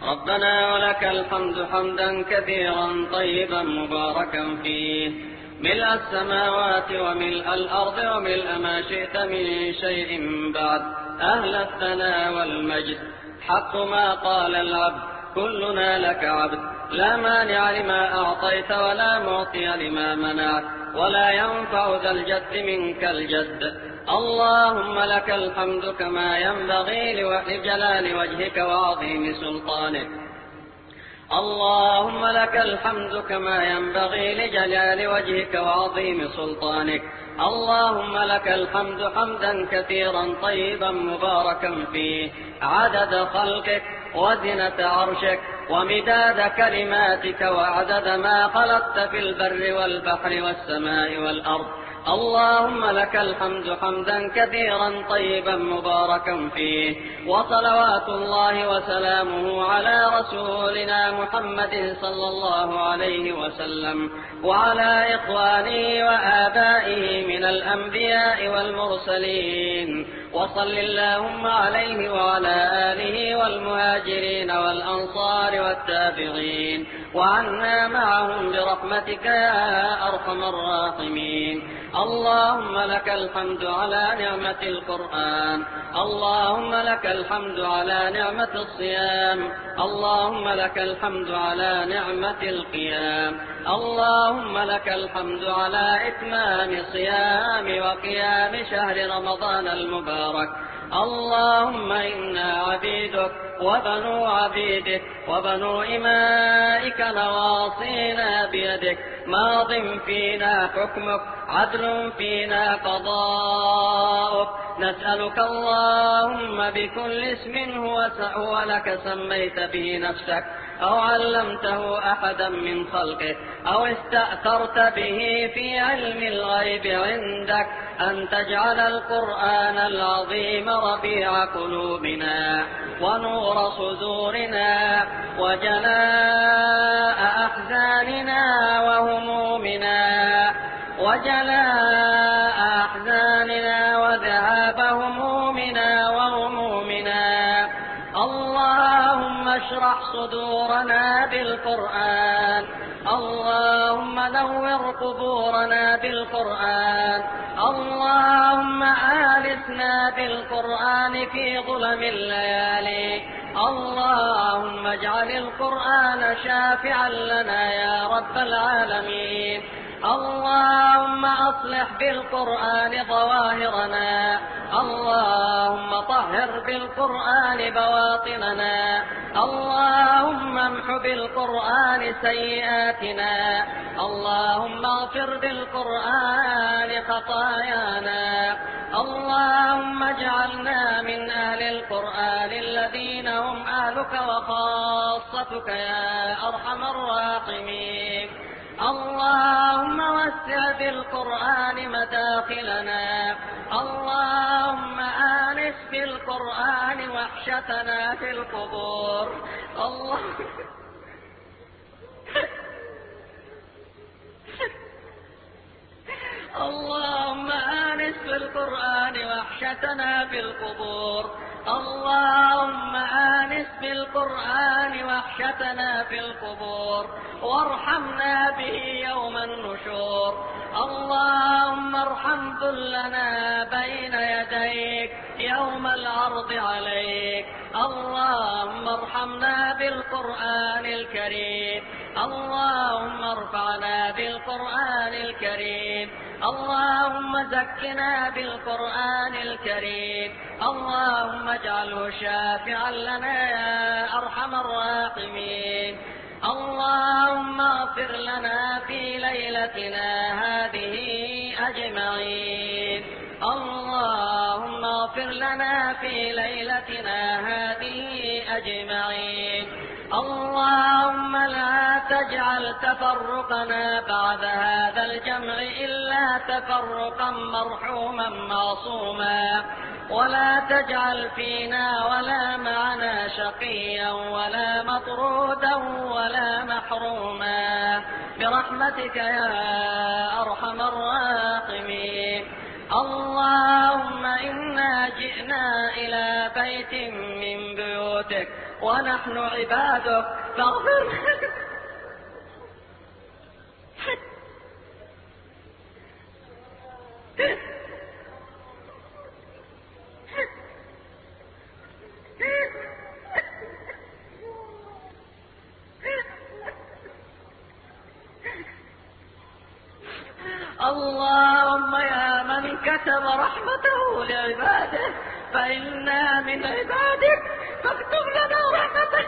ربنا ولك الحمد حمدا كثيرا طيبا مباركا فيه، ملء السماوات وملء الأرض وملء ما شئت من شيء بعد، أهل الثناء والمجد. حق ما قال العبد كلنا لك عبد، لا مانع لما أعطيت ولا معطي لما منعت، ولا ينفع ذا الجد منك الجد. اللهم لك الحمد كما ينبغي لجلال وجهك وعظيم سلطانك. اللهم لك الحمد كما ينبغي لجلال وجهك وعظيم سلطانك. اللهم لك الحمد حمدا كثيرا طيبا مباركا فيه، عدد خلقك وزنة عرشك ومداد كلماتك وعدد ما خلقت في البر والبحر والسماء والأرض. اللهم لك الحمد حمدا كثيرا طيبا مباركا فيه، وصلوات الله وسلامه على رسولنا محمد صلى الله عليه وسلم وعلى إخوانه وآبائه من الأنبياء والمرسلين، وصل اللهم عليه وعلى آله والمهاجرين والأنصار والتابعين، وعنا معهم برحمتك يا أرحم الراحمين. اللهم لك الحمد على نعمة القرآن، اللهم لك الحمد على نعمة الصيام، اللهم لك الحمد على نعمة القيام، اللهم لك الحمد على إتمام صيام وقيام شهر رمضان المبارك. اللهم إنا عبيدك وبنو عبيدك وبنو إمائك، نواصينا بيدك، ماض فينا حكمك، عدل فينا قضاؤك. نسألك اللهم بكل اسم هو لك سميت به نفسك أو علمته أحدا من خلقك أو استأثرت به في علم الغيب عندك، أن تجعل القرآن العظيم ربيع قلوبنا ونور صدورنا وجلاء أحزاننا وذهاب همومنا وغمومنا. اللهم اشرح صدورنا بالقرآن، اللهم نور قبورنا بالقرآن، اللهم آلسنا بالقرآن في ظلم الليالي. اللهم اجعل القرآن شافعا لنا يا رب العالمين. اللهم أصلح بالقرآن ظواهرنا، اللهم طهر بالقرآن بواطننا، اللهم امح بالقرآن سيئاتنا، اللهم اغفر بالقرآن خطايانا. اللهم اجعلنا من أهل القرآن الذين هم أهلك وخاصتك يا أرحم الراحمين. اللهم وسع بالقرآن مداخلنا، اللهم آنس بالقرآن وحشتنا في القبور. اللهم آنس بالقرآن وحشتنا في القبور، اللهم آنس بالقرآن وحشتنا في القبور، وارحمنا به يوم النشور. اللهم ارحم ذلنا بين يديك يوم العرض عليك. اللهم ارحمنا بالقرآن الكريم، اللهم ارفعنا بالقرآن الكريم، اللهم زكنا بالقرآن الكريم، اللهم اجعله شافعا لنا يا أرحم الراحمين. اللهم اغفر لنا في ليلتنا هذه أجمعين، اللهم اغفر لنا في ليلتنا هذه أجمعين. اللهم لا تجعل تفرقنا بعد هذا الجمع إلا تفرقا مرحوما معصوما، ولا تجعل فينا ولا معنا شقيا ولا مطرودا ولا محروما برحمتك يا أرحم الراحمين. اللهم إنا جئنا إلى بيت من بيوتك ونحن عبادك فاغفر. اللهم يا من كتب رحمته لعباده فإنا من عبادك فاكتب لنا رحمتك.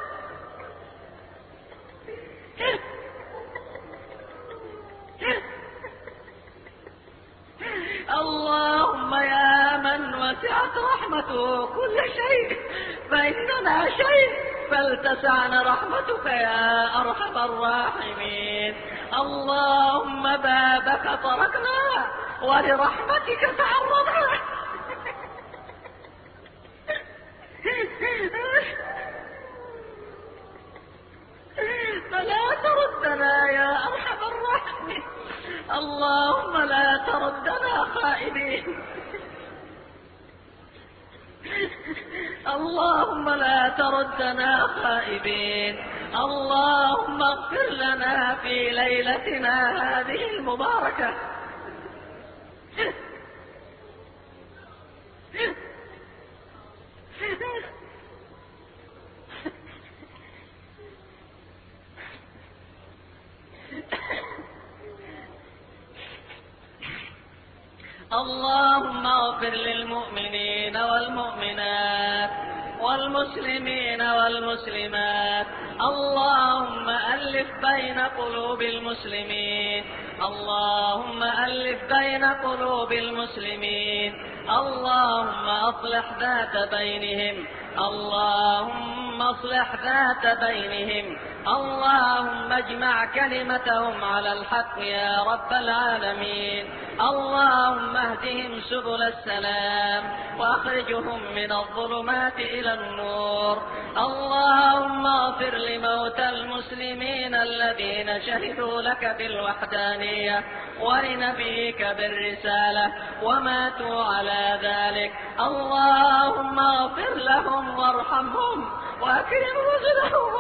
اللهم يا من وسعت رحمته كل شيء فإننا شيء فلتسعنا رحمتك يا أرحم الراحمين. اللهم بابك طرقنا ولرحمتك تعرضنا. فلا تردنا يا أرحم الراحمين. اللهم لا تردنا خائبين. اللهم لا تردنا خائبين. اللهم اغفر لنا في ليلتنا هذه المباركة. اللهم اغفر للمؤمنين والمؤمنات والمسلمين والمسلمات. اللهم ألف بين قلوب المسلمين. اللهم ألف بين قلوب المسلمين. اللهم أصلح ذات بينهم. اللهم اصلح ذات بينهم. اللهم اجمع كلمتهم على الحق يا رب العالمين. اللهم اهدهم سبل السلام واخرجهم من الظلمات إلى النور. اللهم اغفر لموتى المسلمين الذين شهدوا لك بالوحدانية ولنبيك بالرسالة وماتوا على ذلك. اللهم اغفر لهم وارحمهم واكرم نزلهم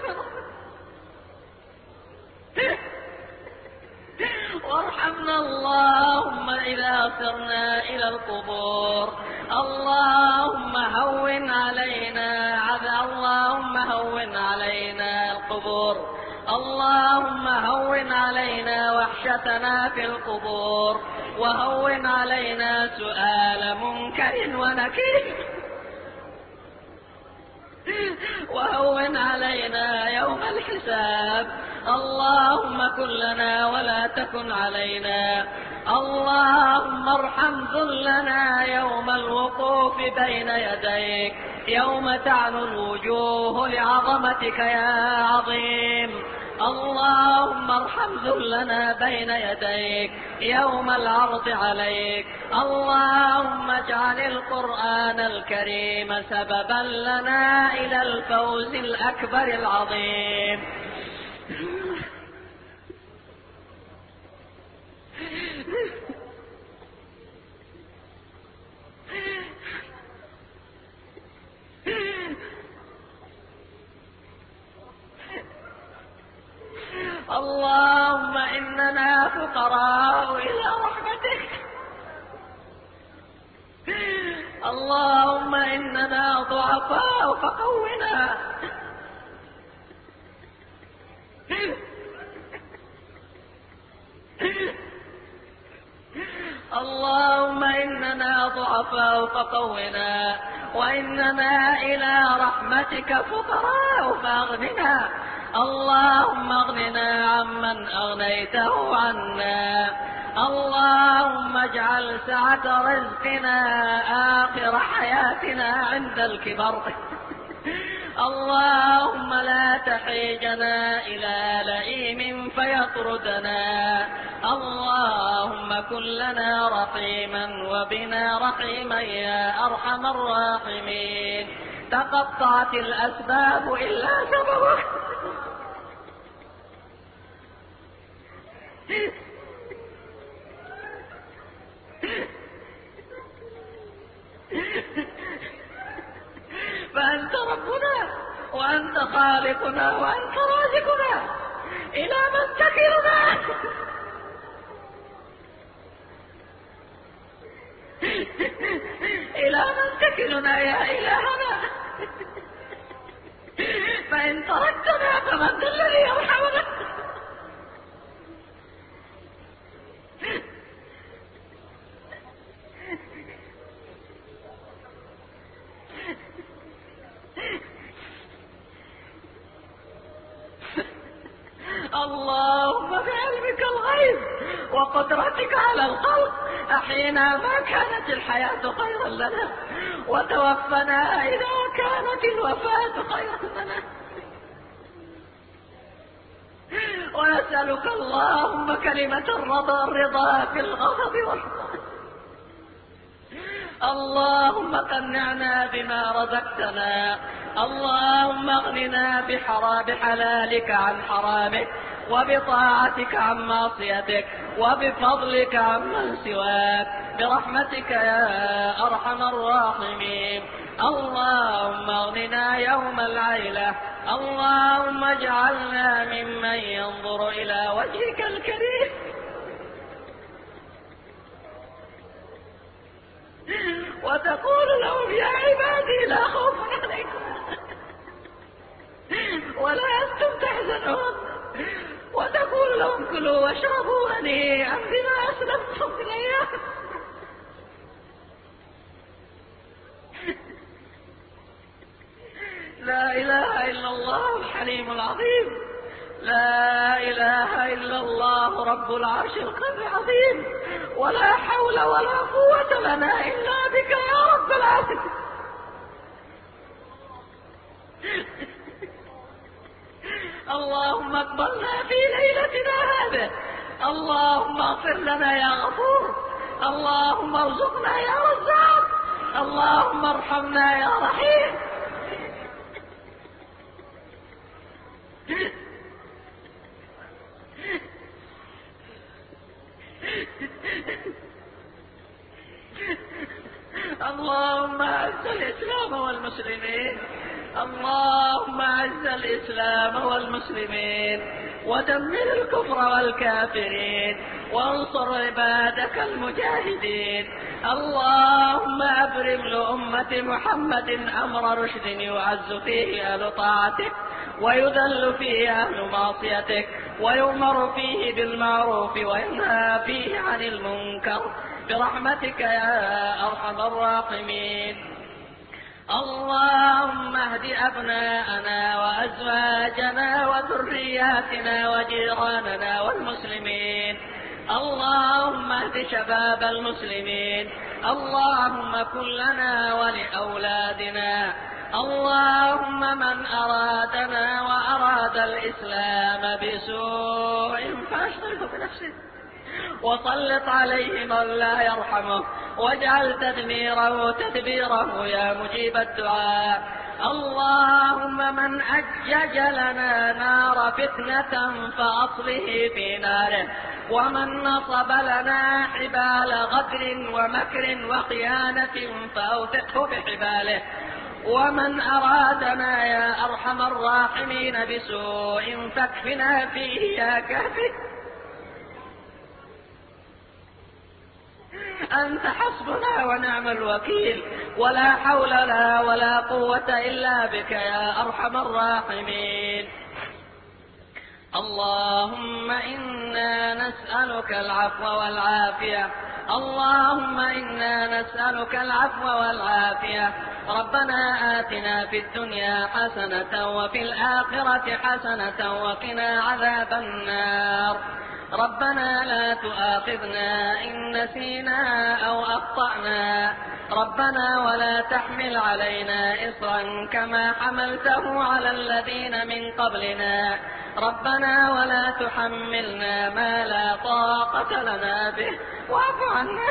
وارحمنا اللهم إذا صرنا إلى القبور. اللهم هون علينا اللهم هون علينا القبور. اللهم هون علينا وحشتنا في القبور وهون علينا سؤال منكر ونكير وهون علينا يوم الحساب. اللهم كن لنا ولا تكن علينا. اللهم ارحم ذلنا يوم الوقوف بين يديك يوم تعلو الوجوه لعظمتك يا عظيم. اللهم ارحم ذلنا بين يديك يوم العرض عليك. اللهم اجعل القرآن الكريم سببا لنا إلى الفوز الأكبر العظيم. اللهم إننا فقراء إلى رحمتك. اللهم إننا ضعفاء فقونا. اللهم إننا ضعفاء فقونا وإننا إلى رحمتك فقراء فأغننا. اللهم اغننا عمن أغنيته عنا. اللهم اجعل سعة رزقنا آخر حياتنا عند الكبر. اللهم لا تحيجنا إلى لئيم فيطردنا. اللهم كن لنا رحيما وبنا رحيما يا أرحم الراحمين. تقطعت الأسباب إلا سببك. فأنت ربنا وأنت خالقنا وأنت رازقنا، إلى من تكلنا؟ إلى من تكلنا يا إلهنا؟ فإن تركتنا فمن ذا الذي يرحمنا؟ اللهم بعلمك الغيب وقدرتك على الخلق أحينا ما كانت الحياة خيرا لنا، وتوفنا إذا كانت الوفاة خيرا لنا. ونسألك اللهم كلمة الرضا في الغضب والرضا. اللهم قنعنا بما رزقتنا، اللهم اغننا بحلالك عن حرامك، وبطاعتك عن معصيتك، وبفضلك عمن سواك، برحمتك يا أرحم الراحمين. اللهم اغننا يوم العيلة، اللهم اجعلنا ممن ينظر إلى وجهك الكريم وتقول لهم يا عبادي لا خوف عليكم ولا أنتم تحزنون، وتقول لهم كلوا واشربوا هنيئا بما أسلفتم في الأيام. لا إله إلا الله الحليم العظيم، لا إله إلا الله رب العرش العظيم، ولا حول ولا قوة لنا إلا بك يا رب العالمين. اللهم اقبلنا في ليلتنا هذه، اللهم اغفر لنا يا غفور، اللهم ارزقنا يا رزاق، اللهم ارحمنا يا رحيم. اللهم اعز الإسلام والمسلمين، اللهم اعز الإسلام والمسلمين، ودمر الكفر والكافرين، وانصر عبادك المجاهدين. اللهم أبرم لأمة محمد أمر رشد يعز فيه أهل طاعتك، ويذل فيه أهل معصيتك، ويؤمر فيه بالمعروف وينهى فيه عن المنكر، برحمتك يا أرحم الراحمين. اللهم اهد أبناءنا وأزواجنا وذرياتنا وجيراننا والمسلمين، اللهم اهد شباب المسلمين، اللهم كن لنا ولأولادنا، اللهم من أرادنا وأراد الإسلام بسوء فاشغله بنفسه، وسلط عليه من لا يرحمه، واجعل تدميره تدبيره يا مجيب الدعاء. اللهم من أجج لنا نار فتنة فأصله في ناره، ومن نصب لنا حبال غدر ومكر وخيانة فأوثقه بحباله، ومن أرادنا يا أرحم الراحمين بسوء فاكفنا فيه يا كافي. أنت حسبنا ونعم الوكيل، ولا حول لنا ولا قوة إلا بك يا أرحم الراحمين. اللهم إنا نسألك العفو والعافية، اللهم إنا نسألك العفو والعافية. ربنا آتنا في الدنيا حسنة وفي الآخرة حسنة وقنا عذاب النار. ربنا لا تؤاخذنا إن نسينا أو أخطأنا، ربنا ولا تحمل علينا إصرا كما حملته على الذين من قبلنا، ربنا ولا تحملنا ما لا طاقة لنا به، واعف عنا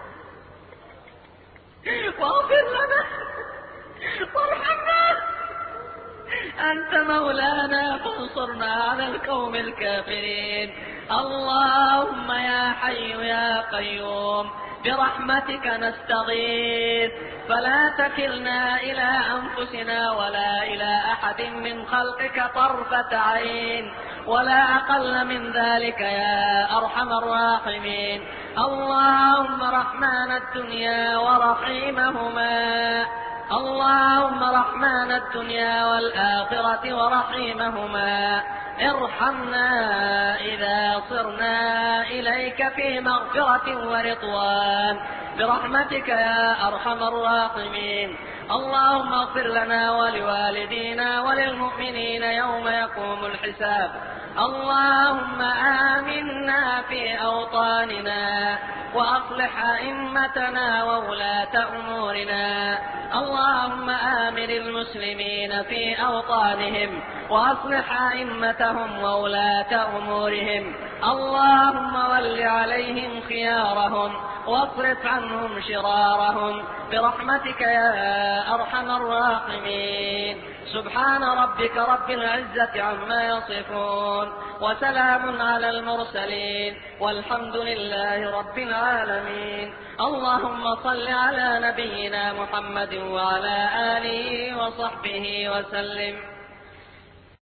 واغفر لنا وارحمنا، أنت مولانا فانصرنا على القوم الكافرين. اللهم يا حي يا قيوم برحمتك نستغيث فلا تكلنا إلى أنفسنا ولا إلى أحد من خلقك طرفة عين ولا أقل من ذلك يا أرحم الراحمين. اللهم رحمن الدنيا ورحيمهما، اللهم رحمن الدنيا والآخرة ورحيمهما، ارحمنا إذا صرنا إليك في مغفرة ورضوان برحمتك يا أرحم الراحمين. اللهم اغفر لنا ولوالدينا وللمؤمنين يوم يقوم الحساب. اللهم آمنا في أوطاننا وأصلح أئمتنا وولاة أمورنا. اللهم آمن المسلمين في أوطانهم وأصلح أئمتهم وولاة أمورهم. اللهم ول عليهم خيارهم واصرف عنهم شرارهم برحمتك يا أرحم الراحمين. سبحان ربك رب العزة عما يصفون وسلام على المرسلين والحمد لله رب العالمين. اللهم صل على نبينا محمد وعلى آله وصحبه وسلم.